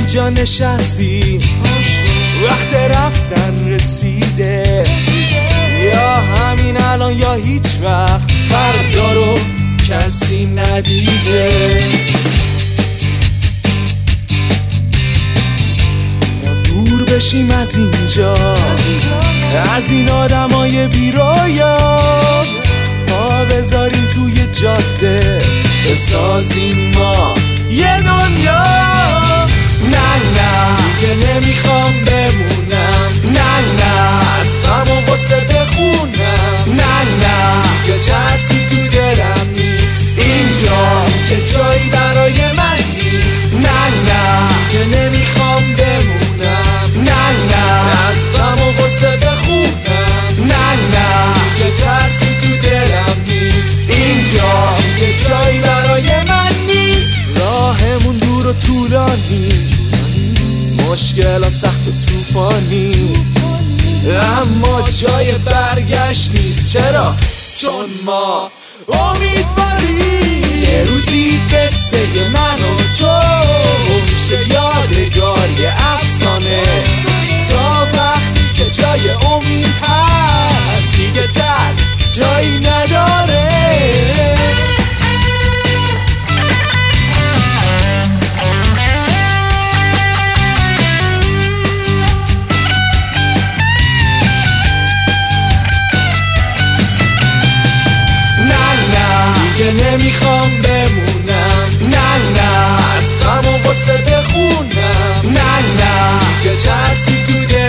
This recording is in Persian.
جا نشستی، وقت رفتن رسیده، یا همین الان یا هیچ وقت فردا رو کسی ندیده. یا دور بشیم از اینجا، از این آدمای بی‌رویا، پا بذاریم توی جاده، بسازیم ما یه دنیا. نه نه دیگه نمیخوام بمونم، نه نه از غم و غصه بخونم، نه نه دیگه ترسی تو دلم نیست، اینجا دیگه جایی برای من نیست. نه نه دیگه نمیخوام بمونم، نه نه از غم و غصه بخونم، نه نه دیگه ترسی تو دلم نیست، اینجا دیگه جایی برای من نیست. راهمون دور و طولانی، مشکل سخت و طوفانی، اما جای برگشت نیست. چرا؟ چون ما امیدواری یه روزی قصه من و تو میشه یادگار، یه افسانه، تا وقتی که جای امید هست دیگه ترس جایی نداره. دیگه نمیخوام بمونم، نه نه از غم و غصه بخونم، نه نه دیگه ترسی تو